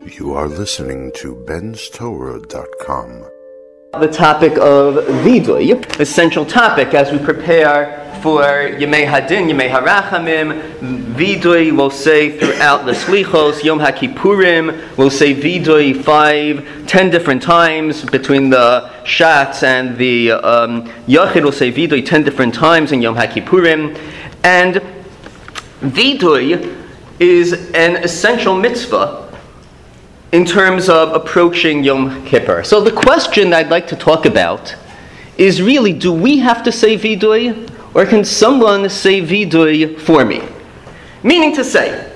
You are listening to benstorah.com. The topic of Vidui, essential topic as we prepare for Yemei Hadin, Yemei Harachamim. Vidui we'll say throughout the Slichos, Yom HaKippurim, we'll say Vidui 5-10 different times between the Shatz and the Yachid. We'll say Vidui 10 different times in Yom HaKippurim. And Vidui is an essential mitzvah in terms of approaching Yom Kippur. So the question I'd like to talk about is really, do we have to say Vidui, or can someone say Vidui for me? Meaning to say,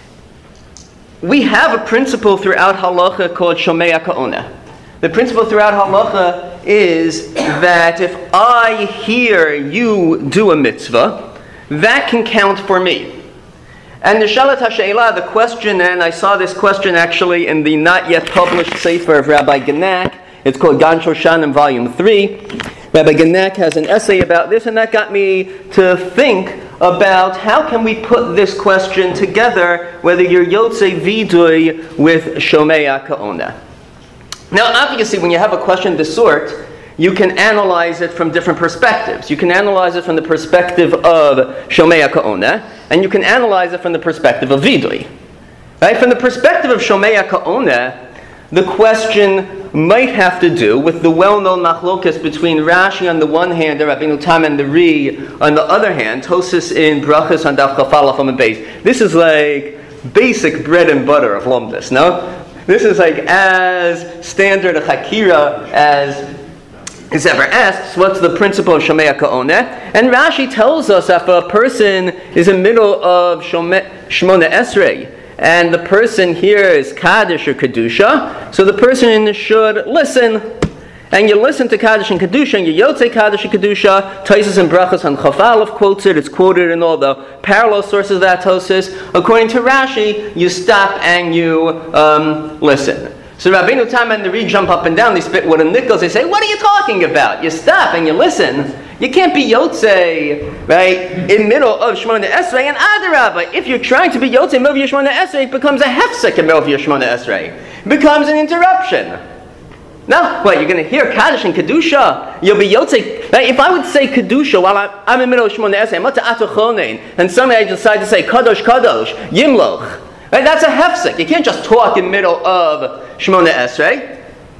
we have a principle throughout Halacha called Shomei Ka'oneh. The principle throughout Halacha is that if I hear you do a mitzvah, that can count for me. And the Shalat HaShe'elah, the question, and I saw this question actually in the not yet published Sefer of Rabbi Genack. It's called Gan Shoshanim, Volume 3. Rabbi Genack has an essay about this, and that got me to think about how can we put this question together, whether you're Yotzei Vidui with Shomei Ka'oneh. Now, obviously, when you have a question of this sort, you can analyze it from different perspectives. You can analyze it from the perspective of Shomei Ka'oneh, and you can analyze it from the perspective of Vidui. Right? From the perspective of Shomei Ka'oneh, the question might have to do with the well-known machlokas between Rashi on the one hand and Rabbeinu Tam and the Ri on the other hand, Tosas in Brachas on Daf Chaf Aleph Amud Beis. This is like basic bread and butter of Lomdus, no? This is like as standard a Chakira as is ever asked. What's the principle of Shomei Ka'oneh? And Rashi tells us if a person is in the middle of Shmona Esrei, and the person here is Kaddish or Kedusha, so the person should listen. And you listen to Kaddish and Kedusha, and you Yotzei Kaddish and Kedusha. Tosas and Brachas on Chaf Aleph quotes it. It's quoted in all the parallel sources of that Tosas. According to Rashi, you stop and you listen. So Rabbeinu Tam and the Ri jump up and down, they spit wooden nickels, they say, what are you talking about? You stop and you listen. You can't be Yotzei, right, in middle of Shmona Esrei, and Adarabah. If you're trying to be Yotzei in middle of your Shmona Esrei, it becomes a hefsek in middle of your Shmona Esrei. It becomes an interruption. Now, what, you're going to hear Kaddish and Kedusha? You'll be Yotzei. Right? If I would say Kedusha while I'm in the middle of Shmona Esrei, and suddenly I decide to say Kadosh, Kadosh, Yimloch, right? That's a hefsek. You can't just talk in the middle of Shmona Esrei.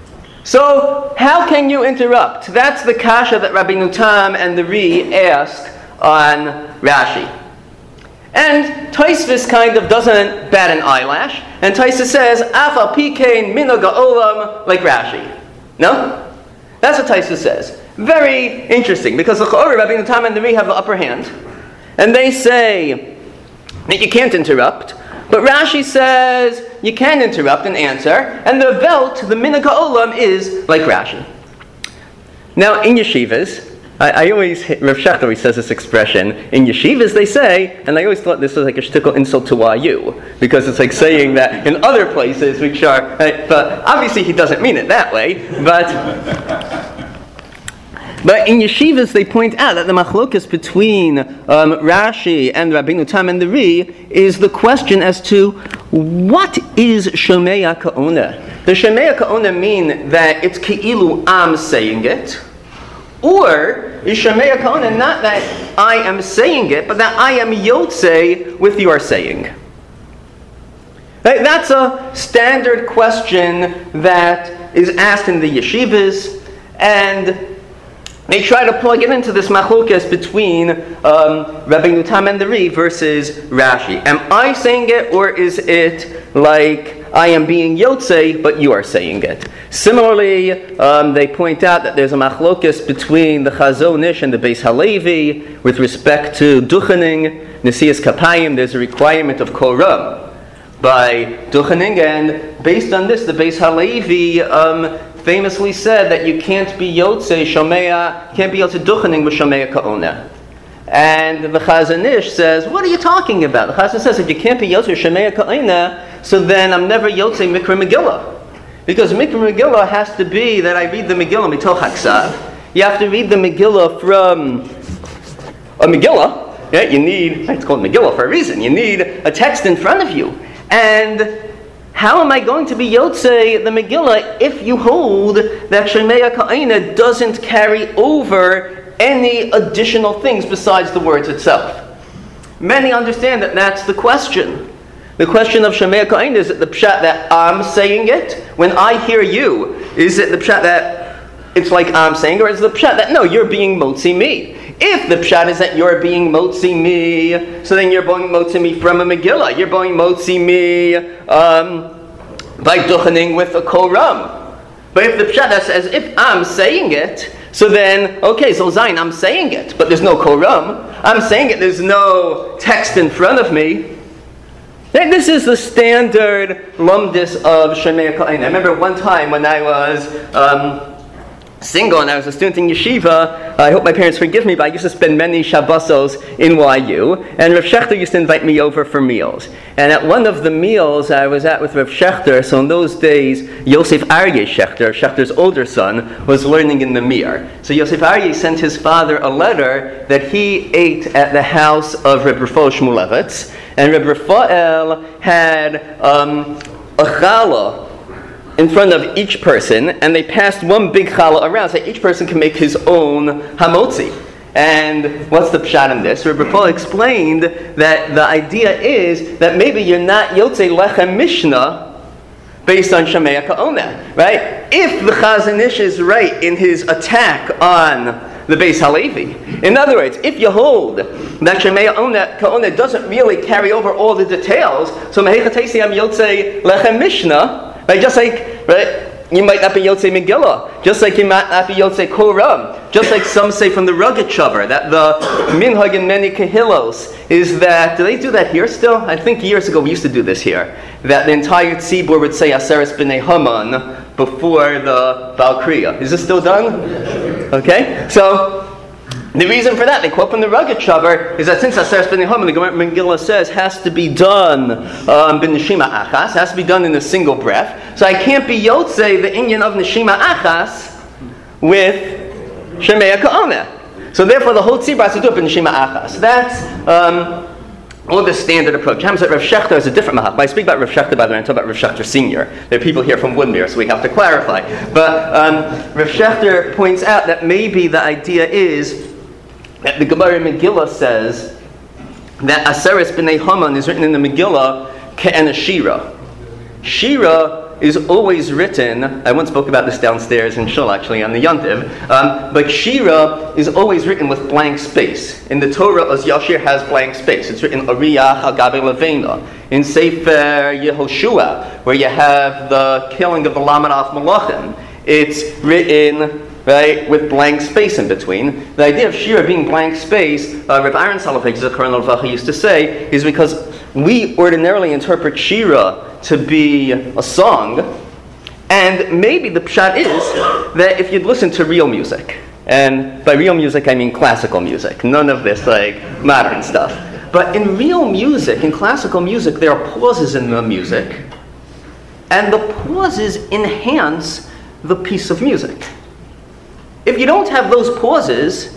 So, how can you interrupt? That's the kasha that Rabbeinu Tam and the Ri ask on Rashi. And Tosfos kind of doesn't bat an eyelash, and Tosfos says, Af al pikein minog ha'olam, like Rashi. No? That's what Tosfos says. Very interesting, because the Rabbeinu Tam and the Ri have the upper hand, and they say that you can't interrupt. But Rashi says you can interrupt and answer, and the Velt, the Minhag HaOlam, is like Rashi. Now, in yeshivas, I always, Rav Shechter always says this expression, in yeshivas they say, and I always thought this was like a shtickle insult to YU, because it's like saying that in other places which are, right, but obviously he doesn't mean it that way, But in yeshivas, they point out that the machlokas between Rashi and Rabbeinu Tam and the Ri is the question as to what is Shomei Ka'oneh. Does Shomei Ka'oneh mean that it's Ke'ilu I'm saying it? Or is Shomei Ka'oneh not that I am saying it, but that I am Yotzei with your saying? Right? That's a standard question that is asked in the yeshivas, and they try to plug it into this machlokas between Rabbeinu Tam and the Ri versus Rashi. Am I saying it, or is it like I am being Yotzei, but you are saying it? Similarly, they point out that there's a machlokas between the Chazon Ish and the Beis Halevi with respect to duchening, Nesias Kapayim. There's a requirement of Korah by duchening, and based on this, the Beis Halevi famously said that you can't be Yotzei Shomea, can't be Yotzei duchening with Shomei Ka'oneh. And the Chazon Ish says, what are you talking about? The Chazon says, if you can't be Yotzei Shomei Ka'oneh, so then I'm never Yotzei Mikra Megillah. Because Mikra Megillah has to be that I read the Megillah mitoch haksav. You have to read the Megillah from a Megillah. Yeah, you need, it's called Megillah for a reason. You need a text in front of you. And how am I going to be Yotzei the Megillah if you hold that Shemaya Ka'ina doesn't carry over any additional things besides the words itself? Many understand that that's the question. The question of Shemaya Ka'ina, is it the pshat that I'm saying it? When I hear you, is it the pshat that it's like I'm saying, or is it the pshat that no, you're being motzi me? If the pshat is that you're being motzi me, so then you're being motzi me from a Megillah. You're being motzi me by duchening with a koram. But if the pshat that says, if I'm saying it, so then, okay, so Zayin, I'm saying it, but there's no koram. I'm saying it, there's no text in front of me. And this is the standard lumdis of Shemaya Ka'ina. I remember one time when I was single and I was a student in yeshiva, I hope my parents forgive me, but I used to spend many Shabbosos in YU, and Rav Shechter used to invite me over for meals. And at one of the meals I was at with Rav Shechter, so in those days, Yosef Aryeh Shechter, Shechter's older son, was learning in the Mir. So Yosef Aryeh sent his father a letter that he ate at the house of Reb Rafael Shmulevitz, and Reb Rafael had a challah in front of each person, and they passed one big challah around so each person can make his own hamotzi. And what's the pshat in this? Rabbi Paul explained that the idea is that maybe you're not yotzei lechem mishnah based on Shemaya Ka'ona, right? If the Chazon Ish is right in his attack on the Beis Halevi, in other words, if you hold that Shemaya Ka'ona doesn't really carry over all the details, so mehechatesi am yotzei lechem mishnah, right, just like, right, you might not be Yotzei Megillah, just like you might not be Yotzei Koram, just like some say from the Rugged Shavar, that the minhag in many kahillos is that, do they do that here still? I think years ago we used to do this here, that the entire tzibur would say Aseres B'nei Haman before the Baal Kriya. Is this still done? Okay, so the reason for that, they quote from the Rugged Shavar, is that since Aseres B'nei Haman, the Gemara Megillah says, has to be done b'neshima achas, has to be done in a single breath. So I can't be yotzei the inyan of neshima achas with Shemaya Ka'ona. So therefore the whole tzibur has to do it b'neshima achas. That's all the standard approach. Happens that Rav Shechter is a different mahal. When I speak about Rav Shechter, by the way, I talk about Rav Shechter Senior. There are people here from Woodmere, so we have to clarify. But Rav Shechter points out that maybe the idea is that the Gemara Megillah says that Aseres B'nei Haman is written in the Megillah ke'en a shira. Shira is always written, I once spoke about this downstairs in Shul actually on the Yontiv, but Shira is always written with blank space. In the Torah, Az Yashir has blank space. It's written Ariyach Agabe Levena. In Sefer Yehoshua, where you have the killing of the Lamed Aleph Malachim, it's written, right, with blank space in between. The idea of Shira being blank space, Rav Aaron Soloveitch Zechron Levach used to say, is because we ordinarily interpret Shira to be a song, and maybe the pshat is that if you'd listen to real music, and by real music I mean classical music, none of this like modern stuff, but in real music, in classical music, there are pauses in the music, and the pauses enhance the piece of music. If you don't have those pauses,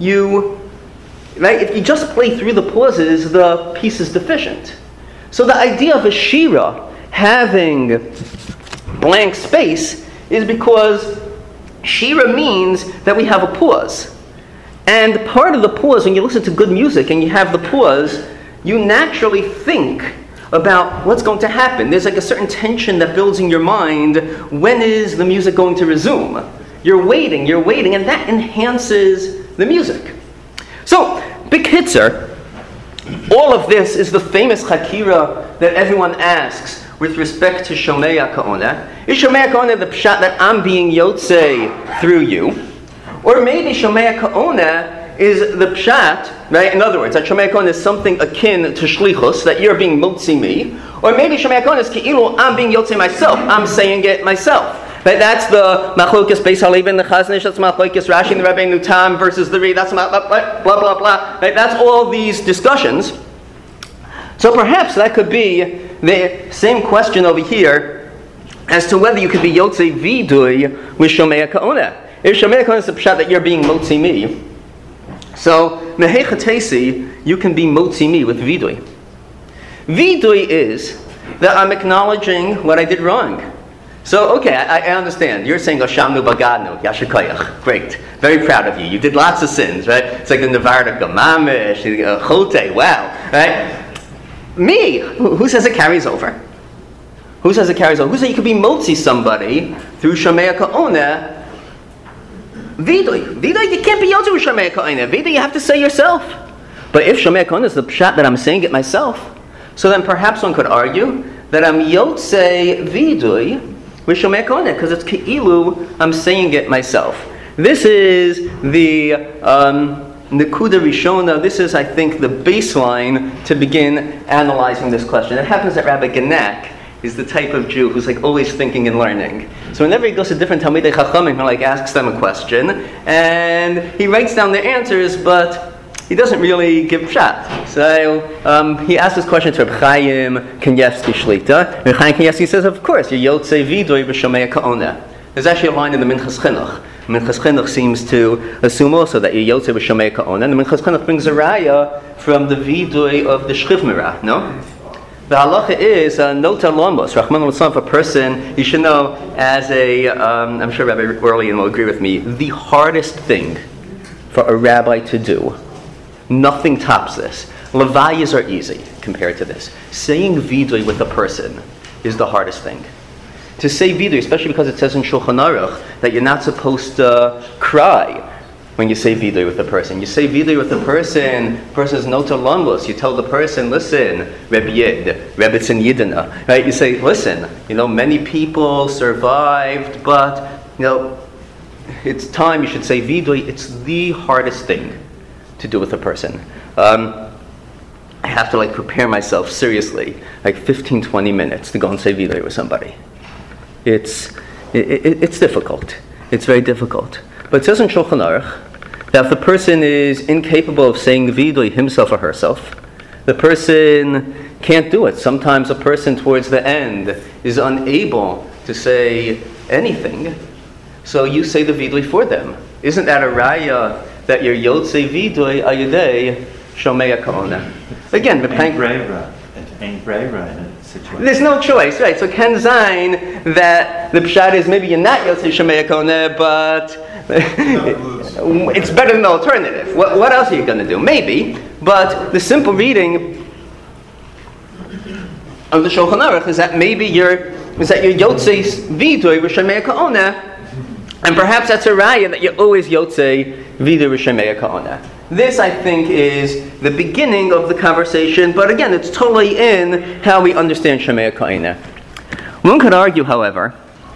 if you just play through the pauses, the piece is deficient. So the idea of a shira having blank space is because shira means that we have a pause. And part of the pause, when you listen to good music and you have the pause, you naturally think about what's going to happen. There's like a certain tension that builds in your mind. When is the music going to resume? You're waiting, and that enhances the music. So, B'kitzer, all of this is the famous Chakira that everyone asks with respect to Shomea Ka'ona. Is Shomea Ka'ona the pshat that I'm being yotzei through you? Or maybe Shomea Ka'ona is the pshat, right? In other words, that Shomea Ka'ona is something akin to Shlichus, that you're being motzi me. Or maybe Shomea Ka'ona is Ki'ilu, I'm being yotzei myself, I'm saying it myself. Right, that's the Machlokes Beis Halevi and the Chazon Ish, that's Machlokes Rashi and the Rabbeinu Tam versus the Ri, that's blah, blah, blah, blah. Right, that's all these discussions. So perhaps that could be the same question over here as to whether you could be Yotzei Vidui with Shomea Ka'ona. If Shomea Ka'ona is the pshat that you're being Motzi me, so Mehechatesi, you can be Motzi me with Vidui. Vidui is that I'm acknowledging what I did wrong. So, okay, I understand. You're saying, Oshamnu Bagadnu, Yashikoyach. Great. Very proud of you. You did lots of sins, right? It's like the Nevarda Gamamish, Chote, wow. Right? Me, who says it carries over? Who says it carries over? Who says you could be motzi somebody through Shomea Ka'oneh? Vidui. Vidui, you can't be yotzi with Shomea Ka'oneh. Vidui, you have to say yourself. But if Shomea Ka'oneh is the pshat that I'm saying it myself, so then perhaps one could argue that I'm yotze vidui with Shomea Ka'oneh, because it's ke'ilu, I'm saying it myself. This is the Nekuda Rishona. This is, I think, the baseline to begin analyzing this question. It happens that Rabbi Genak is the type of Jew who's like always thinking and learning. So whenever he goes to different Talmidei Chachamim, he like asks them a question, and he writes down their answers, but he doesn't really give pshat. So he asks this question to Reb Chaim Kanievsky Shlita. Reb Chaim Kanievsky says, of course, you're Yotzei Vidui b'Shomea Ka'oneh. There's actually a line in the Minchas Chinuch. Minchas Chinuch seems to assume also that you're Yotzei b'Shomea Ka'oneh. And the Minchas Chinuch brings a raya from the Vidui of the Shchiv Mirah, no? The halacha is nota lomos, Rahman al-Islam, a person, you should know, as a, I'm sure Rabbi Orlean will agree with me, the hardest thing for a rabbi to do, nothing tops this. Levayas are easy compared to this. Saying vidui with a person is the hardest thing. To say vidui, especially because it says in Shulchan Aruch that you're not supposed to cry when you say vidui with a person. You say vidui with a person's nota lomos. You tell the person, listen, Rebbe Yid, Rebbe Tzin Yidina, right? You say, listen, many people survived, but, it's time you should say vidui. It's the hardest thing to do with a person. I have to prepare myself seriously, 15, 20 minutes to go and say vidui with somebody. It's difficult. It's very difficult. But it says in Shulchan Aruch that if the person is incapable of saying vidui himself or herself, the person can't do it. Sometimes a person towards the end is unable to say anything, so you say the vidui for them. Isn't that a raya that you're yotzei vidui ayudei Shomea Ka'oneh? Again, the ain't brayra in a situation. There's no choice, right? So Ken Zayin, that the pshat is maybe you're not yotzei Shomea Ka'oneh, but it's better than the alternative. What else are you going to do? Maybe, but the simple reading of the Shulchan Aruch is that maybe you're yotzei vidui with Shomea Ka'oneh, and perhaps that's a raya that you're always yotzei vidui with Shomea Ka'oneh. This, I think, is the beginning of the conversation, but again, it's totally in how we understand Shomea Ka'oneh. One could argue, however,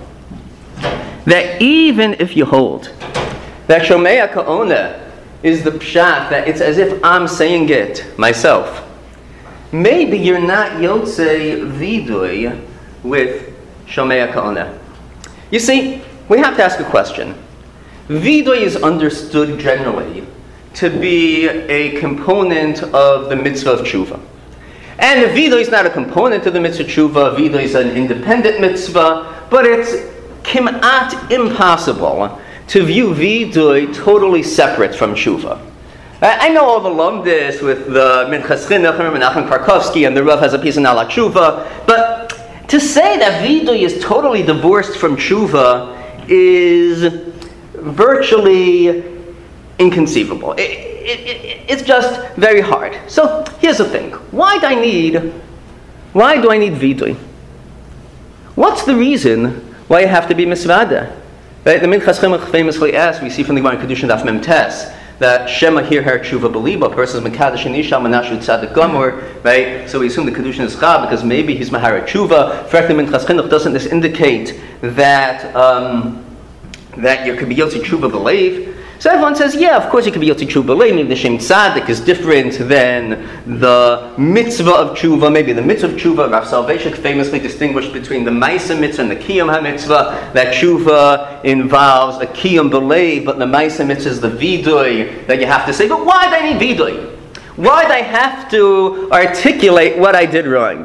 that even if you hold that Shomea Ka'oneh is the pshat, that it's as if I'm saying it myself, maybe you're not yotzei vidui with Shomea Ka'oneh. You see, we have to ask a question. Vidui is understood generally to be a component of the mitzvah of tshuva. And if vidui is not a component of the mitzvah of tshuva, vidui is an independent mitzvah, but it's kimat impossible to view vidui totally separate from tshuva. I know all the lumdis with the Minchas Chinuch, Menachem Karkovsky, and the Rav has a piece in Alak Tshuva, but to say that vidui is totally divorced from tshuva is virtually inconceivable. It's just very hard. So here's the thing. Why do I need vidui? What's the reason why you have to be misvada? Right? The Minchas Chinuch famously asks, we see from the Gemara in Kedushin Daf Mem Tes, that Shema here her tshuva beliba, a person is mekadosh and isha manashu tzadik gamur, right? So we assume the Kedushin is chab because maybe he's mahara tshuva. Frankly, Minchas Chinuch, doesn't this indicate that that you could be yotzi tshuva believe? So everyone says, yeah, of course you could be yotzi tshuva believe. Maybe the shem tzadik is different than the mitzvah of tshuva. Maybe the mitzvah of tshuva, Rav Soloveitchik famously distinguished between the ma'aseh mitzvah and the kiyum ha-mitzvah. That tshuva involves a kiyum believe, but the ma'aseh mitzvah is the vidui that you have to say. But why do I need vidui? Why do I have to articulate what I did wrong?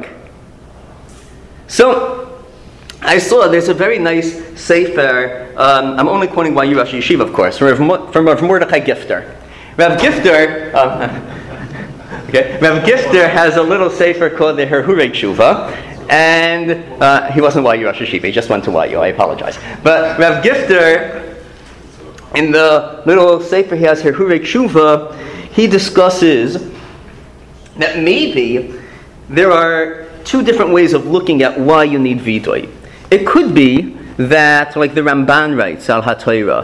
So I saw there's a very nice sefer. I'm only quoting Wayu Rashi Yeshiva, of course, from Rav Mordechai Gifter. Rav Gifter has a little sefer called the Herhurei Tshuva, And he wasn't YU Rosh Hashiva, he just went to YU, I apologize. But Rav Gifter, in the little sefer he has here, Hurei Tshuva, he discusses that maybe there are two different ways of looking at why you need vidui. It could be that, like the Ramban writes, Al HaTorah,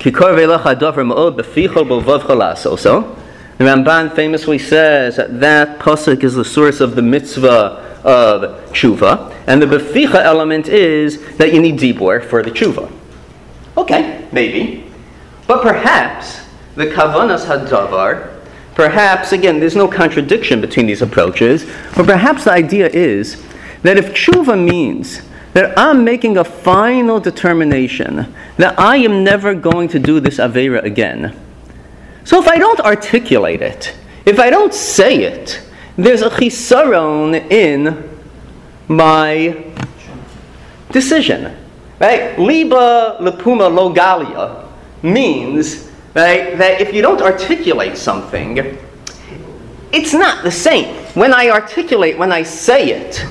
the Ramban famously says that pasuk is the source of the mitzvah of tshuva, and the beficha element is that you need dibur for the tshuva. Okay, maybe. But perhaps the kavanas hadavar, perhaps, again, there's no contradiction between these approaches, but perhaps the idea is that if tshuva means that I'm making a final determination that I am never going to do this aveira again. So if I don't articulate it, if I don't say it, there's a chisaron in my decision. Right? Liba lepuma lo galia means, right, that if you don't articulate something, it's not the same. When I articulate, when I say it,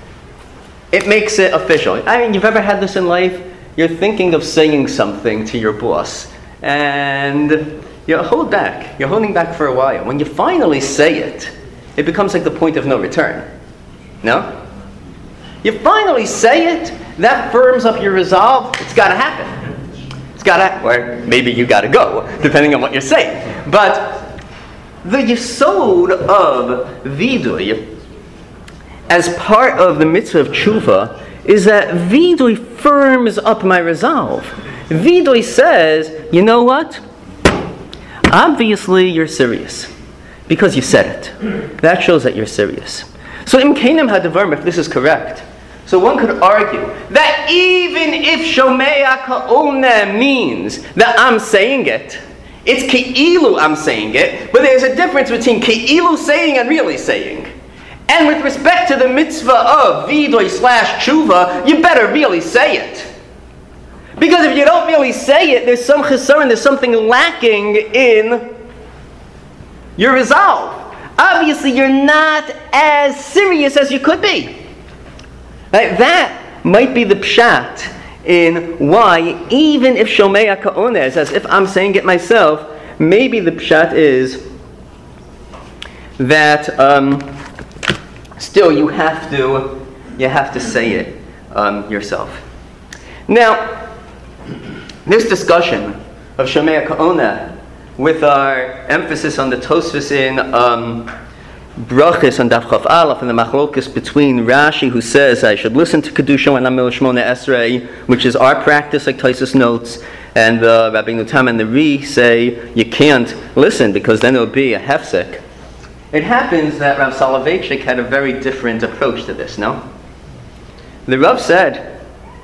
it makes it official. I mean, you've ever had this in life? You're thinking of saying something to your boss, and you hold back. You're holding back for a while. When you finally say it, it becomes like the point of no return. No? You finally say it, that firms up your resolve. It's got to happen. It's got to, or maybe you got to go, depending on what you're saying. But the yesod of vidui, as part of the mitzvah of tshuva, is that vidui firms up my resolve. Vidui says, you know what? Obviously you're serious, because you said it. That shows that you're serious. So im keinem hadavar, if this is correct, so one could argue that even if shomea ka'oneh means that I'm saying it, it's ke'ilu I'm saying it, but there's a difference between ke'ilu saying and really saying. And with respect to the mitzvah of vidui / tshuva, you better really say it. Because if you don't really say it, there's some chesaron, there's something lacking in your resolve. Obviously, you're not as serious as you could be. Right? That might be the pshat in why, even if shomea ka'oneh is as if I'm saying it myself, maybe the pshat is that still you have to say it yourself. Now, this discussion of shomea ka'oneh, with our emphasis on the Tosfos in Brachos on Daf Chaf Aleph and the machlokas between Rashi, who says I should listen to Kedusha when I'm Mil Shmoneh Esrei, which is our practice, like Tosfos notes, and the Rabbeinu Tam and the Ri say you can't listen because then it will be a hefsek. It happens that Rav Soloveitchik had a very different approach to this, no? The Rav said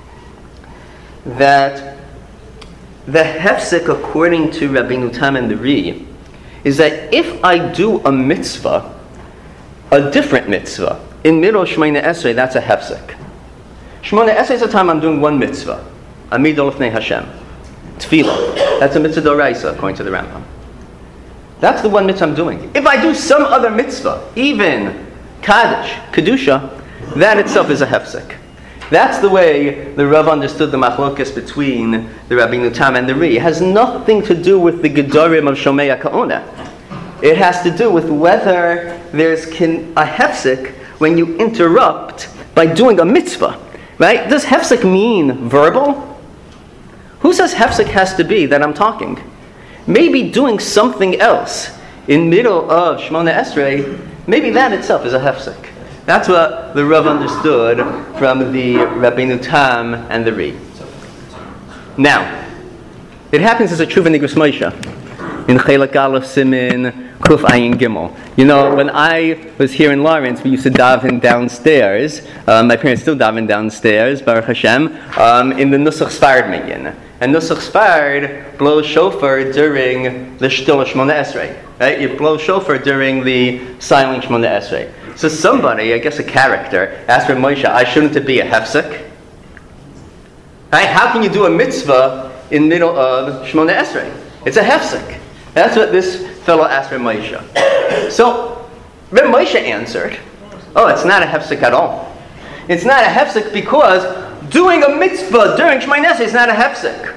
that the hefsek, according to Rabbeinu Tam and the Ri, is that if I do a mitzvah, a different mitzvah, in middle Shmoneh Esrei, that's a hefsek. Shmoneh Esrei is the time I'm doing one mitzvah, Amidah Lefnei Hashem, Tefillah. That's a mitzvah d'oraisa, according to the Rambam. That's the one mitzvah I'm doing. If I do some other mitzvah, even Kaddish, Kedusha, that itself is a hefsek. That's the way the Rav understood the machlokas between the Rabbeinu Tam and the Ri. It has nothing to do with the gedorim of shomea ka'oneh. It has to do with whether there's a hefsek when you interrupt by doing a mitzvah. Right? Does hefsek mean verbal? Who says hefsek has to be that I'm talking? Maybe doing something else in middle of Shmoneh Esrei, maybe that itself is a hefsek. That's what the Rav understood from the Rabbeinu Tam and the Ri. Now, it happens as a tshuva nigros Moshe in Chelek Aleph Simin Kuf Ayin Gimel. You know, when I was here in Lawrence, we used to daven downstairs. My parents still daven downstairs, Baruch Hashem, in the Nusach Sfard minyan. And Nusach Sfard blows shofar during the Shtil Shmoneh Esrei. Right? You blow shofar during the silent Shmoneh Esrei. So somebody, I guess a character, asked for Moshe, shouldn't it be a hefsek? Right? How can you do a mitzvah in middle of Shmoneh Esrei? It's a hefsek. That's what this fellow asked for Moshe. So, Reb Moshe answered, it's not a hefsek at all. It's not a hefsek because doing a mitzvah during Shemoneh Esrei is not a hefsek.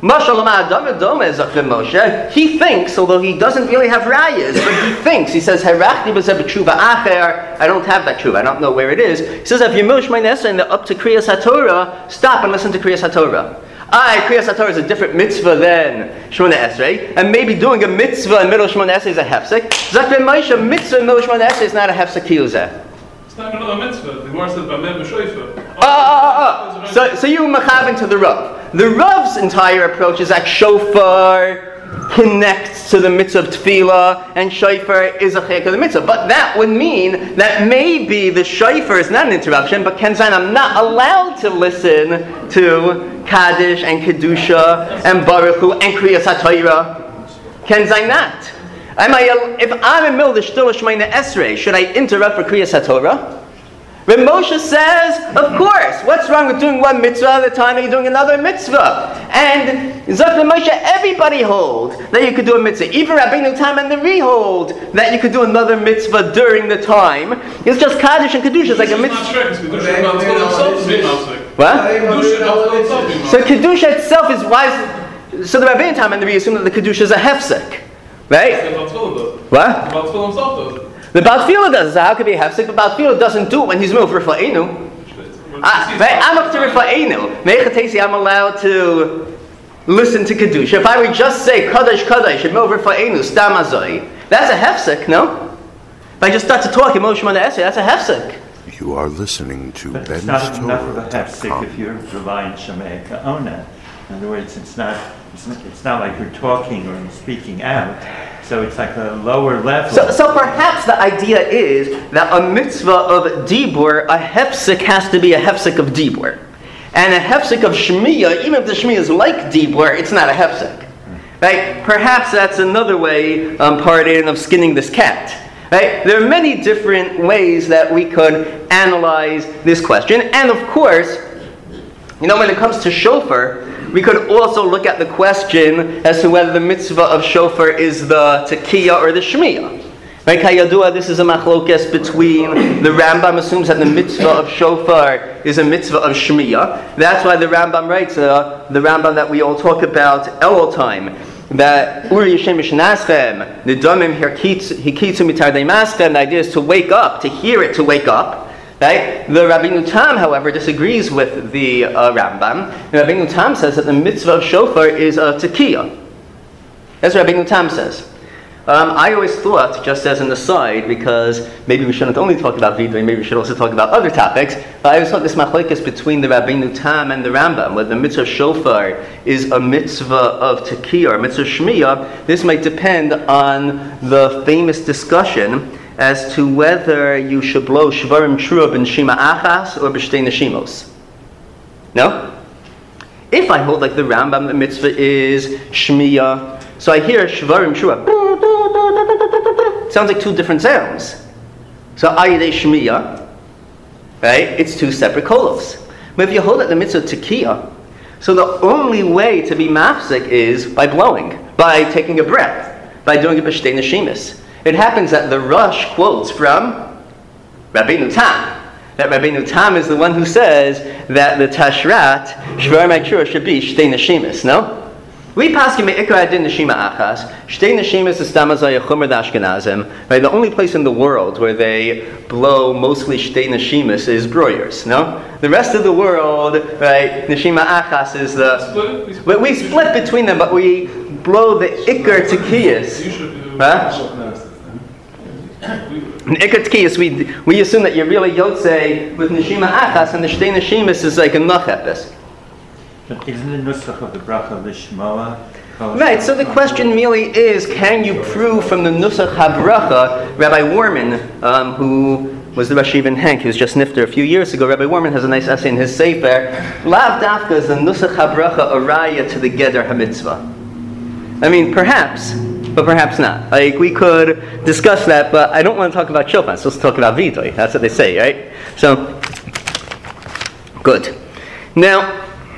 He thinks, although he doesn't really have rayas, but he thinks, he says, I don't have that tshuva, I don't know where it is. He says, if you're Shemoneh Esrei and they're up to Kriyas HaTorah, stop and listen to Kriyas HaTorah. Kriyas HaTorah is a different mitzvah than Shemoneh Esrei, and maybe doing a mitzvah in middle of Shemoneh Esrei is a hefsek. Zak ben Moshe, a mitzvah in middle of Shemoneh Esrei is not a hefsek kiyuzeh. It's not another mitzvah. The Gemara says, "B'meh b'shoifa." So you mechaven to the Rav. The Rav's entire approach is that shofar connects to the mitzvah of tefillah, and shofar is a chayk of the mitzvah. But that would mean that maybe the shofar is not an interruption, but Ken Zayin, I'm not allowed to listen to Kaddish and Kedusha and Baruch Hu and Kriyas HaTorah. Ken Zayin not. If I'm in the middle of the Shtul Shemoneh Esrei, should I interrupt for Kriyas HaTorah? Reb Moshe says, of course. What's wrong with doing one mitzvah at a time and you're doing another mitzvah? And Zak ben Moshe, everybody holds that you could do a mitzvah. Even Rabbeinu Tam and the Ri hold that you could do another mitzvah during the time. It's just Kaddish and Kedusha. It's like a mitzvah. What? So Kedusha itself is wise. So the Rabbeinu Tam and the Ri assume that the Kedusha is a hefsek. Right? What? The Baal Tefillah does. So how could it be a hefsek? The Baal Tefillah doesn't do it when he's moved for Rifa'enu. I'm up to Rifa'enu. Meichatesi, I'm allowed to listen to Kedusha. If I would just say Kadosh Kadosh and Mil Rifa'enu Stam Azoi, that's a hefsek, no? If I just start to talk in Moshe Shemoneh Esrei, that's a hefsek. You are listening to But Ben's it's not enough of a hefsek Torah.com. if you're relying Shemei Ka'ona. In other words, it's not like you're talking or speaking out. So it's like a lower level. So perhaps the idea is that a mitzvah of dibur, a hefsek has to be a hefsek of dibur. And a hefsek of shmiyah, even if the shmiyah is like dibur, it's not a hefsek. Right? Perhaps that's another way, part in of skinning this cat. Right? There are many different ways that we could analyze this question. And of course, when it comes to shofar, we could also look at the question as to whether the mitzvah of shofar is the tekiah or the shmiyah. Right? Kayadua, this is a machlokes between the Rambam assumes that the mitzvah of shofar is a mitzvah of shmiyah. That's why the Rambam writes, the Rambam that we all talk about all the time, that Uri Yishem Mishnazchem, Nidomim Hikitzu Mitardei Maschem, the idea is to wake up, to hear it, to wake up. Right? The Rabbeinu Tam, however, disagrees with the Rambam. And Rabbeinu Tam says that the mitzvah of shofar is a tekiah. That's what Rabbeinu Tam says. I always thought, just as an aside, because maybe we shouldn't only talk about Vidui, maybe we should also talk about other topics, but I always thought this machlokes between the Rabbeinu Tam and the Rambam, whether the mitzvah of shofar is a mitzvah of tekiah or a mitzvah of shmiyah, this might depend on the famous discussion as to whether you should blow shvarim trua ben shima achas or b'shtei neshimos. No? If I hold like the Rambam, the mitzvah is shmiyah, so I hear shvarim trua. Sounds like two different sounds. So ayidei shmiyah, right? It's two separate kolos. But if you hold it the mitzvah tekiah, so the only way to be mafsek is by blowing, by taking a breath, by doing a b'shtei neshimis. It happens that the Rosh quotes from Rabbeinu Tam. That Rabbeinu Tam is the one who says that the Tashrat, Shvar Ma'ikshura, should be Shtei Neshimis, no? We pass him Ikra Adin Neshima Achas. Shtei Neshimis is Stamazaya Chumer Dashkenazim. Right? The only place in the world where they blow mostly Shtei Neshimis is broyers, no? The rest of the world, right, Neshima Achas is the... We split between them, but we blow the Ikar Tekiyas. Huh? In Ikar Tkiyas, we assume that you're really Yotzei with Neshima Achas, and the Shtei Neshimis is like a Nachepes. But isn't the nusach of the bracha Lishmoa? Right, so the question merely is, can you prove from the Nusach HaBracha, Rabbi Warman, who was the Rosh Yeshiva Henk, who was just nifter a few years ago, Rabbi Warman has a nice essay in his Sefer, Lav Dafka is the Nusach HaBracha a raya to the Geder HaMitzvah. I mean, perhaps, but perhaps not. Like, we could discuss that, but I don't want to talk about shofar, so let's talk about Vidui. That's what they say, right? So, good. Now,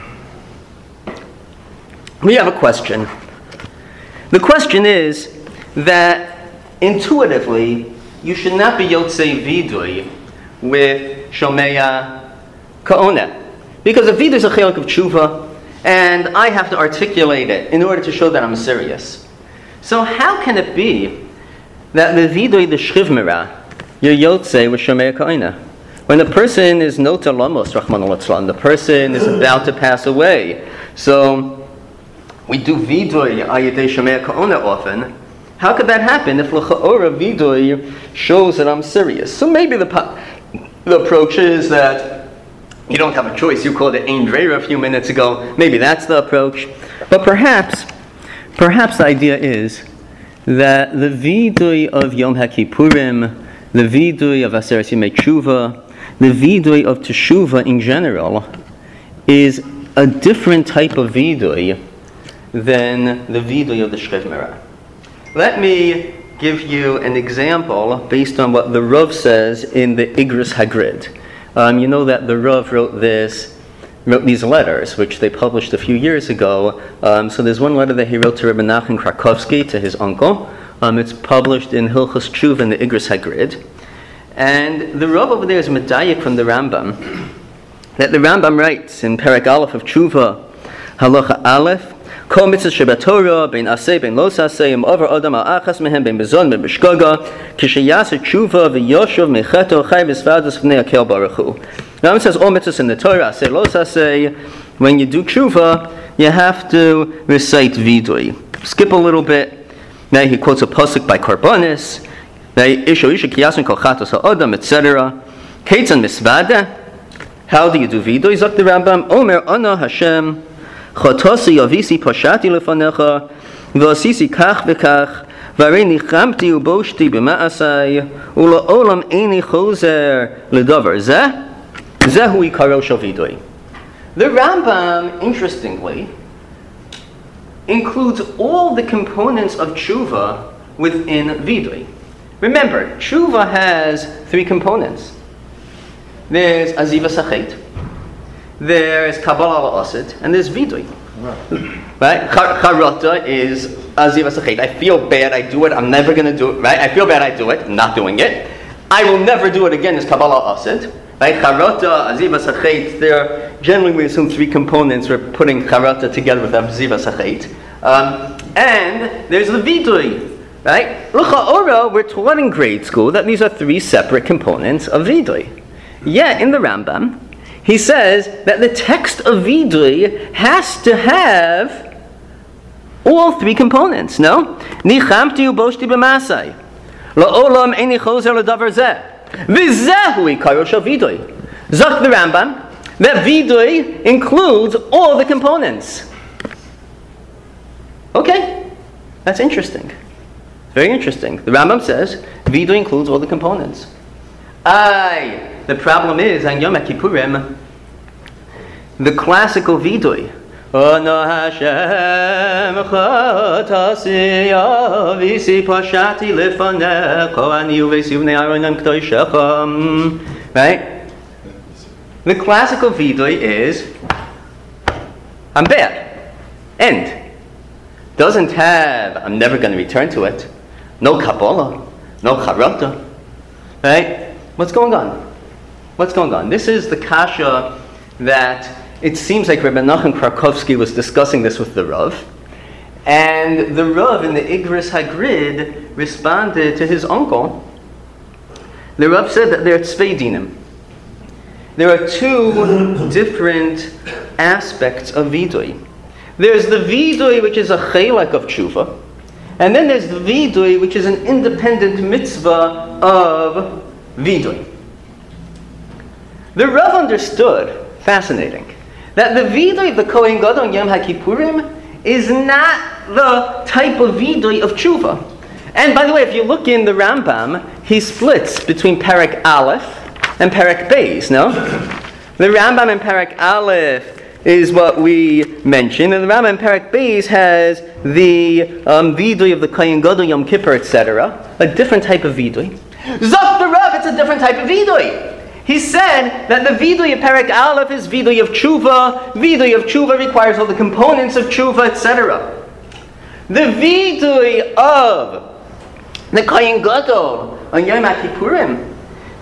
we have a question. The question is that intuitively, you should not be Yotzei Vidui with Shomeya ka'oneh. Because a vidui is a chelik of tshuva, and I have to articulate it in order to show that I'm serious. So how can it be that the vidui, the shchivmira, your yotze, was shomei ka'oneh? When the person is nota lamos, Rahman al-Atzlan, the person is about to pass away. So we do vidui ayidei shomei ka'oneh often. How could that happen if l'cha'ora vidui shows that I'm serious? So maybe the approach is that you don't have a choice. You called it ein dreira a few minutes ago. Maybe that's the approach. But perhaps the idea is that the vidui of Yom HaKippurim, the vidui of Aseret Yemei Tshuva, the vidui of Teshuvah in general, is a different type of vidui than the vidui of the Shchiv Mirah. Let me give you an example based on what the Rav says in the Igros Hagrid. You know that the Rav wrote these letters, which they published a few years ago. So there's one letter that he wrote to Rebbe Nachman Krakowski, to his uncle. It's published in Hilchos Tshuva in the Igros Hagrid. And the Rav over there is medayik from the Rambam, that the Rambam writes in Perek Aleph of Tshuva, Halacha Aleph, Kol mitzvah shebatorah, bein aseh, bein los aseh, im over adam al-achas mehem, bein bezon, bein b'shkoga, kishayasa tshuva, v'yoshuv, mecheto, chay, v'svadas, v'nei akel baruch hu. Rambam says, all mitzvahs in the Torah, aseh, los aseh, when you do tshuva, you have to recite vidui. Skip a little bit. Now he quotes a pasuk by Korbanis, isho isha kiyasun kol chatos ha'odam, etc. Keitzan misvada, how do you do vidui? Zok the Rambam, Omer ana Hashem, Chotosi yavisi pashati lefanecha, v'asisi kach v'kach, v'arei nichamti uboshti b'ma'asai, ula'olam eini chozer ledavar zeh, zehu ikaro shel vidui. The Rambam, interestingly, includes all the components of tshuva within vidui. Remember, tshuva has three components. There's azivas hachet, there's kabbalah al-asid, and there's vidui. Right? Charata is azivas hachet. I feel bad, I do it, I'm never going to do it. Right? I feel bad, I do it, I'm not doing it. I will never do it again, is kabbalah al-asid. Right? Charata, azivas hachet, there generally we assume three components. We're putting charata together with azivas hachet. And there's the vidui. Right? L'cha'ora, we're taught in grade school that these are three separate components of vidui. Yet in the Rambam, he says that the text of vidui has to have all three components. No? Nichamti uboshti b'masai. La'olam eini chozer ledavar zeh. V'zehu ikaro shel vidui. Zok the Rambam that vidui includes all the components. Okay, that's interesting. Very interesting. The Rambam says vidui includes all the components. The problem is on Yom Kippurim, the classical vidui. Ono Hashem chatasi avisi pashati lefanecha ani uvesiv bnei Aaron k'doshechem. Right? The classical vidui is I'm bad. End. Doesn't have I'm never going to return to it. No Kabbalah. No Charata. Right? What's going on? What's going on? This is the kasha that it seems like Rebbe Nachman Krakowski was discussing this with the Rav. And the Rav in the Igros Hagrid responded to his uncle. The Rav said that there are tzvei dinim. There are two different aspects of vidui. There's the vidui which is a chelak of tshuva. And then there's the vidui which is an independent mitzvah of vidui. The Rav understood, fascinating, that the vidui of the Kohen Gadol on Yom HaKippurim is not the type of vidui of tshuva. And by the way, if you look in the Rambam, he splits between Perek Aleph and Perek Beis, no? The Rambam in Perek Aleph is what we mentioned, and the Rambam in Perek Beis has the vidui of the Kohen Gadol, Yom Kippur, etc. A different type of vidui. Zok the Rav, it's a different type of vidui. He said that the vidui of Perek Aleph is vidui of tshuva. Vidui of tshuva requires all the components of tshuva, etc. The vidui of the Kohen Gadol on Yom HaKippurim,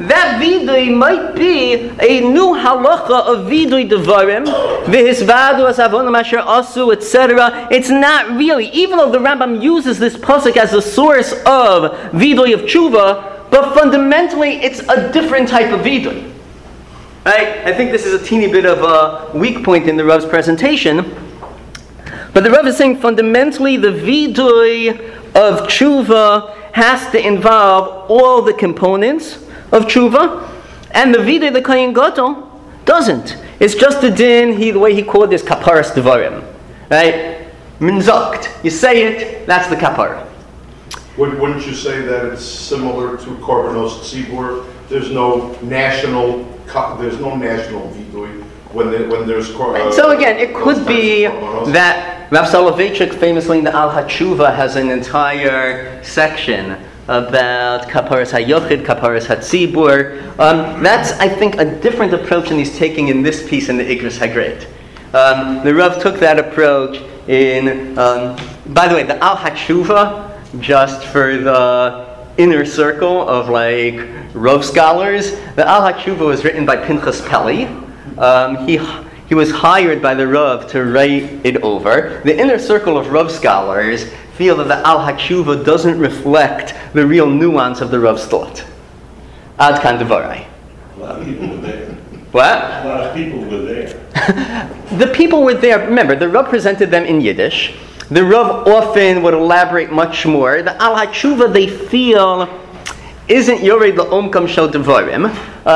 that vidui might be a new halacha of vidui devarim, v'hisvadu as avonim asher asu, etc. It's not really, even though the Rambam uses this pasuk as the source of vidui of tshuva, but fundamentally it's a different type of vidui. Right? I think this is a teeny bit of a weak point in the Rav's presentation. But the Rav is saying fundamentally the vidui of tshuva has to involve all the components of tshuva, and the vidui of the Kohen Gadol doesn't. It's just a din, the way he called this kaparas devarim. Right? Minzakt. You say it, that's the kapara. Wouldn't you say that it's similar to Korbanos Tzibur? There's no national vidui when there's so again, it could be that Rav Soloveitchik famously in the Al HaTshuva has an entire section about Kaparas HaYochid, Kaparas HaTzibur. That's, I think, a different approach than he's taking in this piece in the Igros HaGred. The Rav took that approach in, by the way, the Al HaTshuva, just for the inner circle of like Rav scholars, the Al HaTshuva was written by Pinchas Peli. He was hired by the Rav to write it over. The inner circle of Rav scholars feel that the Al HaTshuva doesn't reflect the real nuance of the Rav's thought. Ad kan devarai. A lot of people were there. What? A lot of people were there. The people were there. Remember, the Rav presented them in Yiddish. The Rav often would elaborate much more. The Al HaTshuva, they feel, isn't Yored L'Omkam Shel Devarim.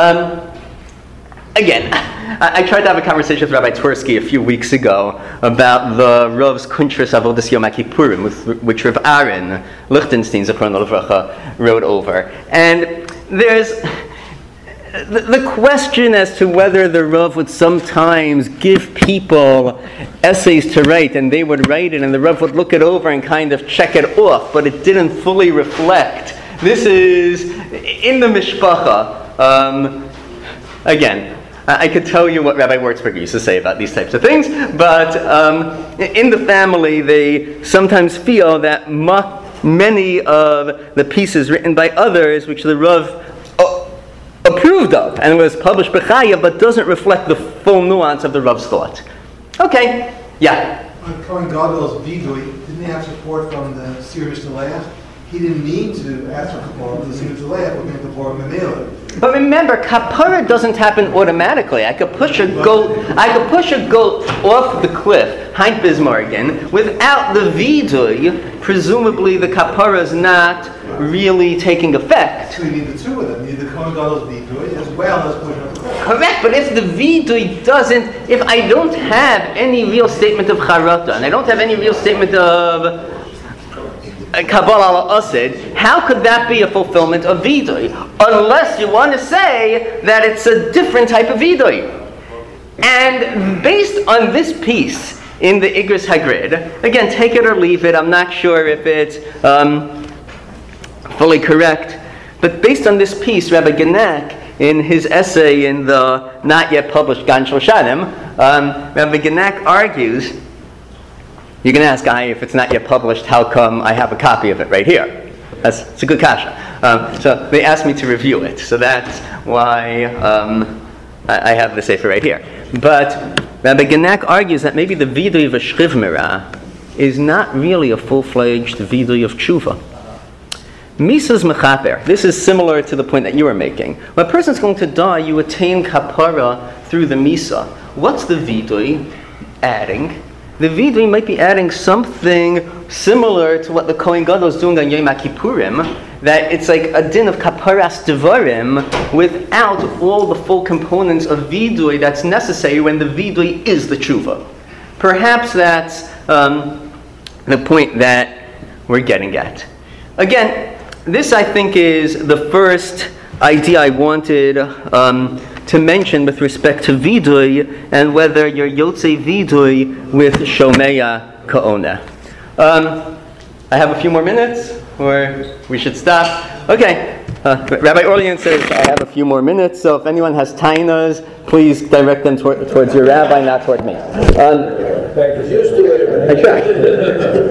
Again, I tried to have a conversation with Rabbi Twersky a few weeks ago about the Rav's Kuntras Avodas Yom HaKippurim, which Rav Aaron Lichtenstein, Zichrono Livracha, wrote over. And there's the question as to whether the Rav would sometimes give people essays to write, and they would write it, and the Rav would look it over and kind of check it off, but it didn't fully reflect. This is in the Mishpacha. Again, I could tell you what Rabbi Wurzberger used to say about these types of things, but in the family, they sometimes feel that many of the pieces written by others, which the Rav approved of and was published b'chaya, but doesn't reflect the full nuance of the Rav's thought. Okay, yeah. On Kohen Gadol's vidui, didn't he have support from the Sir Mishnah? He didn't need to ask for kapara, because the Sir Mishnah would make kapara memela. But remember, kapara doesn't happen automatically. I could push a goat off the cliff, Hein Bismargen, without the vidui. Presumably, the kapara is not really taking effect. So you need the two of them. You need the Kohen Gadol's vidui as well as pushing up the cliff. Correct, but if the vidui doesn't, if I don't have any real statement of charata, and I don't have any real statement of Kabbalah al-Asid, how could that be a fulfillment of vidui? Unless you want to say that it's a different type of vidui. And based on this piece in the Igros HaGred, again, take it or leave it, I'm not sure if it's fully correct, but based on this piece, Rabbi Genack, in his essay in the not yet published Gan Shoshanim, Rabbi Genack argues, you can ask, if it's not yet published, how come I have a copy of it right here? It's a good kasha. So they asked me to review it, so that's why I have the sefer right here. But Rabbi Genack argues that maybe the vidui of a shchiv mirah is not really a full-fledged vidui of tshuva. Misa's mechaper. This is similar to the point that you were making. When a person's going to die, you attain kapara through the misa. What's the vidui adding? The vidui might be adding something similar to what the Kohen Gadol is doing on Yom HaKippurim, that it's like a din of kaparas devarim without all the full components of vidui that's necessary when the vidui is the tshuva. Perhaps that's the point that we're getting at. Again, this I think is the first idea I wanted to mention with respect to vidui and whether you're yotzei vidui with shomeya ka'ona. I have a few more minutes, or we should stop. Okay, Rabbi Orlean says I have a few more minutes, so if anyone has tainas, please direct them towards your rabbi, not toward me. I try.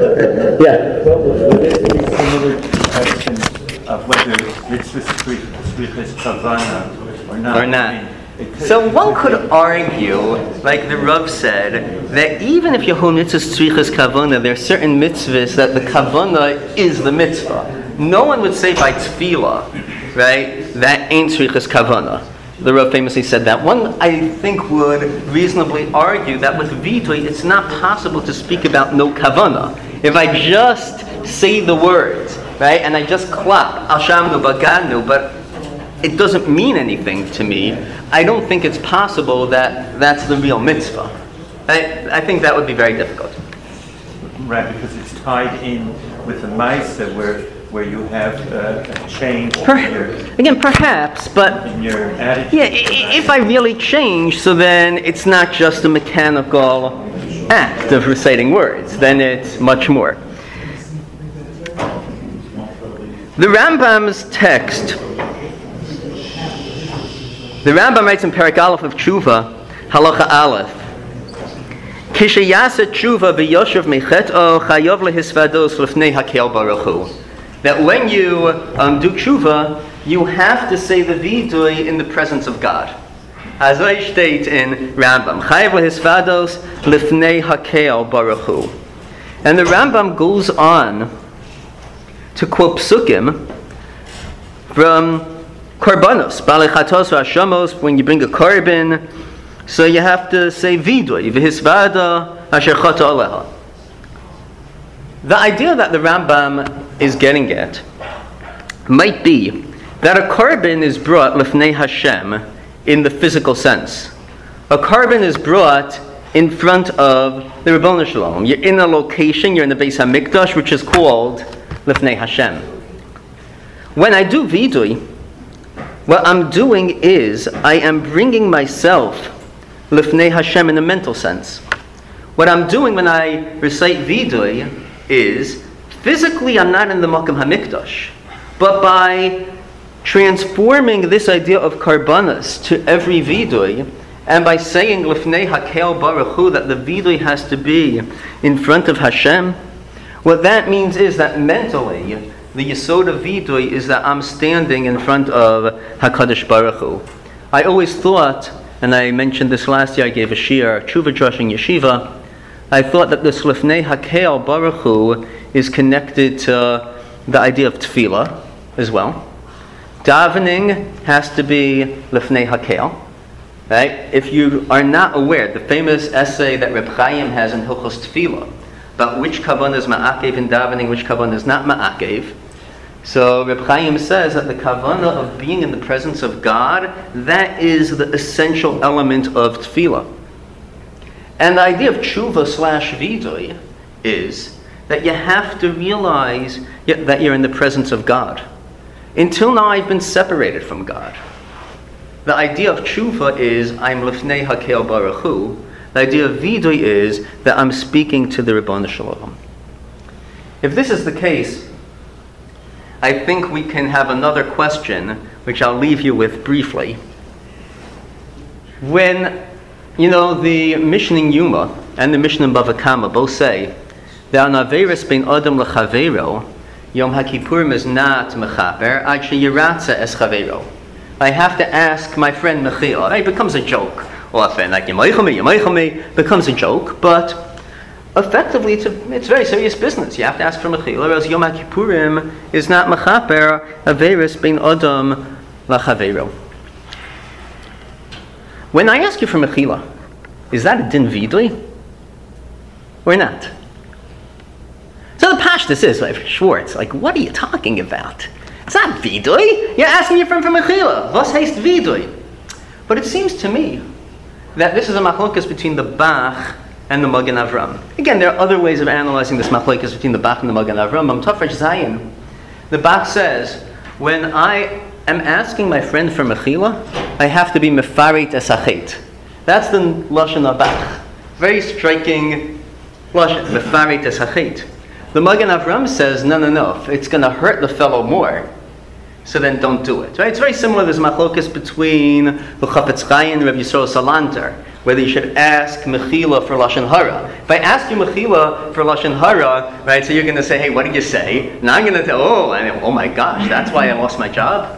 Yeah. Of whether it's specifically tzrichas kavana or not? Or not. I mean, So one could argue, like the Rav said, that even if you hold mitzvahs tzrichas kavana, there are certain mitzvahs that the kavana is the mitzvah. No one would say by tefillah, right, that ain't tzrichas kavana. The Rav famously said that. One, I think, would reasonably argue that with vidui, it's not possible to speak about no kavana. If I just say the words, right, and I just clap, Ashamnu Baganu, but it doesn't mean anything to me, I don't think it's possible that that's the real mitzvah. I think that would be very difficult. Right, because it's tied in with the Maisa where you have a change Again, perhaps, but in your attitude. yeah, if I really change, so then it's not just a mechanical act of reciting words, then it's much more. The Rambam's text, the Rambam writes in Perek Aleph of Tshuva, Halacha Aleph, Kishayasa Tshuva v'yoshev mechet'o chayov lehisvados lefnei hakel baruch hu. That when you do Tshuva, you have to say the vidui in the presence of God. As I state in Rambam, chayav lehisvados lefnei hakel baruch hu. And the Rambam goes on to quote psukim from korbanos, balei chatos v'hashamos, when you bring a korban, so you have to say vidui, v'hisvada asher chata aleha. The idea that the Rambam is getting at might be that a korban is brought lefnei Hashem in the physical sense. A korban is brought in front of the Ribono Shel Olam. You're in a location, you're in the Beis HaMikdash, which is called lefnei Hashem. When I do vidui, what I'm doing is I am bringing myself lefnei Hashem in a mental sense. What I'm doing when I recite vidui is physically I'm not in the Makom HaMikdash, but by transforming this idea of karbanas to every vidui, and by saying lefnei hakel baruch hu, that the vidui has to be in front of Hashem, what that means is that mentally, the yesod of vidui is that I'm standing in front of HaKadosh Baruch Hu. I always thought, and I mentioned this last year, I gave a shiur, Tshuva Drush in Yeshiva, I thought that this lefnei hakel baruch hu is connected to the idea of tefillah as well. Davening has to be lefnei hakel, right? If you are not aware, the famous essay that Reb Chaim has in Hilchos Tefillah about which kavanah is ma'akev in davening, which kavanah is not ma'akev. So Reb Chaim says that the kavanah of being in the presence of God, that is the essential element of tefillah. And the idea of tshuva / vidui is that you have to realize that you're in the presence of God. Until now, I've been separated from God. The idea of tshuva is I'm lefnei hakel baruch hu. The idea of vidui is that I'm speaking to the Ribono Shel Olam. If this is the case, I think we can have another question, which I'll leave you with briefly. When the Mishnah in Yuma and the Mishnah in Bava Kama both say that an averis bein adam lechaveiro, Yom HaKippurim is not mechaper, ad sheyiratza es chaveiro. I have to ask my friend Mechila. It becomes a joke often, like Yemeichami becomes a joke, but effectively it's very serious business. You have to ask for Mechila, whereas Yom HaKippurim is not mechaper, averis bein adam lechaveiro. When I ask you for mechila, is that a din vidui or not? So the pashtus is like Schwartz. Like, what are you talking about? It's not vidui. You're asking your friend for mechila. Was heißt vidui? But it seems to me that this is a machlokas between the Bach and the Magen Avram. Again, there are other ways of analyzing this machlokas between the Bach and the Magen Avram. Tafresh Zayin. The Bach says, when I am asking my friend for mechila, I have to be mefarit esachet. That's the lashon Bach. Very striking lashon, mefarit esachet. The Magen Avram says, no. If it's going to hurt the fellow more, so then don't do it. Right? It's very similar. There's machlokas between the Chafetz Chaim and Reb Yisrael Salanter, whether you should ask mechila for lashon hara. If I ask you mechila for lashon hara, right? So you're going to say, hey, what did you say? Now I'm going to tell, oh my gosh, that's why I lost my job.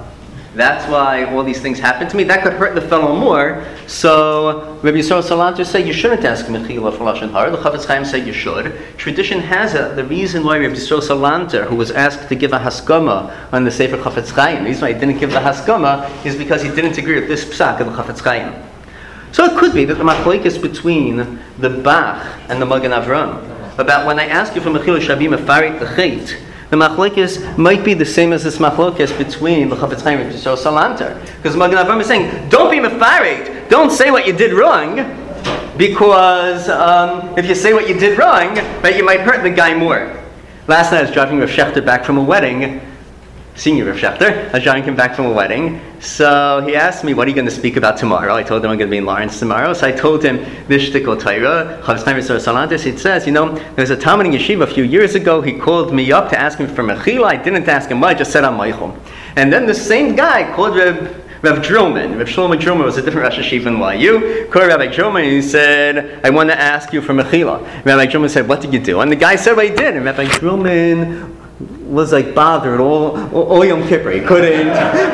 That's why all these things happen to me. That could hurt the fellow more. So Rabbi Yisrael Salanter said you shouldn't ask Mechila for Lashon Hara. The Chafetz Chaim said you should. Tradition has it. The reason why Rabbi Yisrael Salanter, who was asked to give a haskama on the Sefer Chafetz Chaim, the reason why he didn't give the haskama is because he didn't agree with this psak of the Chafetz Chaim. So it could be that the machlokes between the Bach and the Magen Avram about when I ask you for Mechila Shabi Mefarik the Chait, the machlokes might be the same as this machlokes between the Chafetz Chaim and Yisrael Salanter. Because Magen Avram is saying, don't be mefarit, don't say what you did wrong, because if you say what you did wrong, right, you might hurt the guy more. Last night I was driving Rav Shechter back from a wedding, Senior Rav Shechter. I was driving him back from a wedding. So he asked me, what are you going to speak about tomorrow? I told him I'm going to be in Lawrence tomorrow. So I told him this shtickle Torah, Chafetz Chaim Yisrael Salanter. It says, there was a Talmud in Yeshiva a few years ago. He called me up to ask him for Mechila. I didn't ask him why, I just said I'm Meichel. And then the same guy called Rav Drillman. Rav Shlomo Drillman was a different Rosh Hashiva in YU. Called Rabbi Drillman and he said, I want to ask you for Mechila. Rabbi Drillman said, what did you do? And the guy said what he did. And Rabbi Drillman was like bothered all Yom Kippur. He couldn't.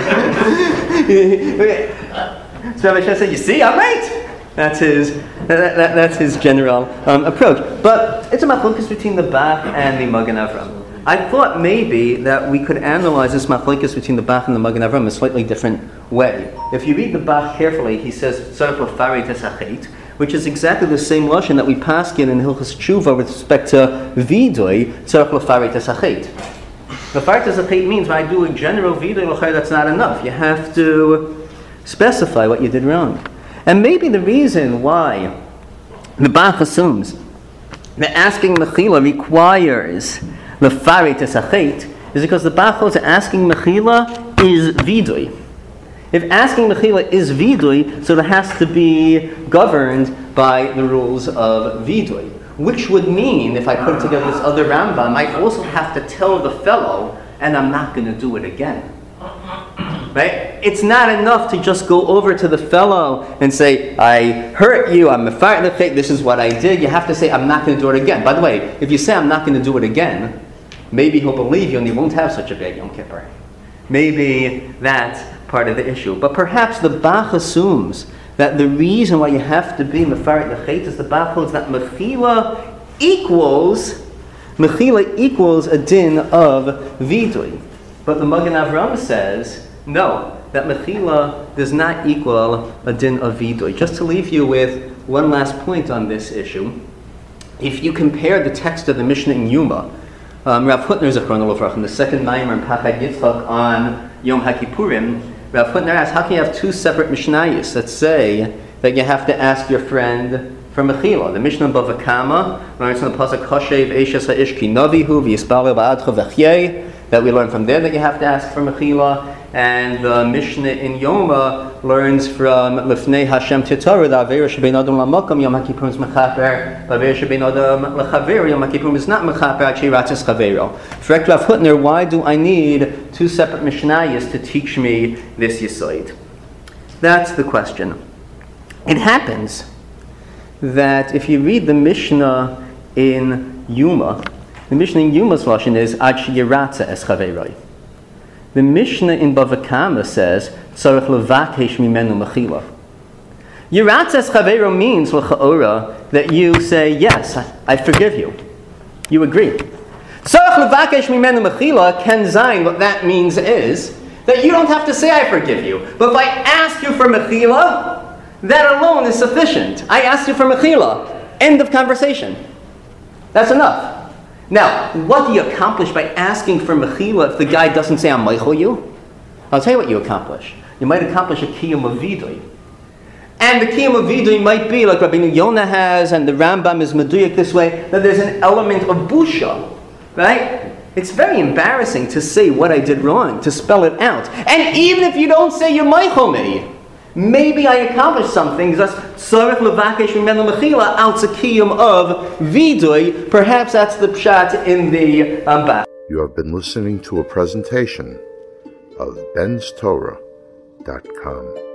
So Rabbi Shlomo said, you see, I'm right. That's his general approach. But it's a machlokes between the Bach and the Magen Avram. I thought maybe that we could analyze this machlokes between the Bach and the Magen Avram a slightly different way. If you read the Bach carefully, he says tzarich lefarit es hachet, which is exactly the same lashon that we paskin in Hilchos Tshuva with respect to vidui, tzarich lefarit es hachet. Lefarit es hachet means when I do a general vidui l'chayr, that's not enough. You have to specify what you did wrong. And maybe the reason why the Bach assumes that asking Mechila requires Lefarit es hachet is because the Bach holds that asking Mechila is vidui. If asking Mechila is vidui, so it has to be governed by the rules of vidui. Which would mean, if I put together this other Rambam, I also have to tell the fellow, and I'm not going to do it again. Right? It's not enough to just go over to the fellow and say, I hurt you, I'm mefarit the fake, this is what I did. You have to say, I'm not going to do it again. By the way, if you say, I'm not going to do it again, maybe he'll believe you and you won't have such a bad Yom Kippur. Maybe that's part of the issue. But perhaps the Bach assumes that the reason why you have to be mefarit the chait is the Bach holds that Mechila equals a din of vidui. But the Magen Avram says, no, that Mechila does not equal a din of vidui. Just to leave you with one last point on this issue, if you compare the text of the Mishnah in Yuma, Rav Hutner Zechrono Livrach in the second Maimer in Pachad Yitzchak on Yom HaKippurim, Rav Hutner asks, how can you have two separate Mishnayos that say that you have to ask your friend for Mechila? The Mishnah in Bava Kama learns from the pasuk Choshev Eishes Ha'ish Ki Navihu V'Yisparel Ba'adcha V'Chyei, that we learn from there that you have to ask for Mechila. And the Mishnah in Yoma learns from Lefnei Hashem Titara, the Aveira Shebein Adam Lamakam Yom HaKippurim is Mechaper, the Aveira Shebein Adam Lechaver Yom HaKippurim is not Mechaper, Achei Ratzis Chavero. For Rav Hutner, why do I need two separate Mishnayos to teach me this Yesod? That's the question. It happens that if you read the Mishnah in Yuma, the Mishnah in Yuma's lashon is Ad Sheyiratza Es Chaveroi. The Mishnah in Bava Kama says, Tzarech levakesh mimenu mechila. Yiratz es chavero means, l'cha'ora, that you say, yes, I forgive you. You agree. Tzarech levakesh mimenu mechila, ken zayin, what that means is, that you don't have to say, I forgive you. But if I ask you for mechila, that alone is sufficient. I asked you for mechila. End of conversation. That's enough. Now, what do you accomplish by asking for mechila if the guy doesn't say, I'm meichel you? I'll tell you what you accomplish. You might accomplish a kiyum of vidui. And the kiyum of vidui might be, like Rabbeinu Yonah has, and the Rambam is meduyak this way, that there's an element of busha, right? It's very embarrassing to say what I did wrong, to spell it out. And even if you don't say you're meichel me, maybe I accomplished something. Just tzarech levakesh mimenu mechila out a kiyum of vidui. Perhaps that's the pshat in the Bach. You have been listening to a presentation of benstorah.com.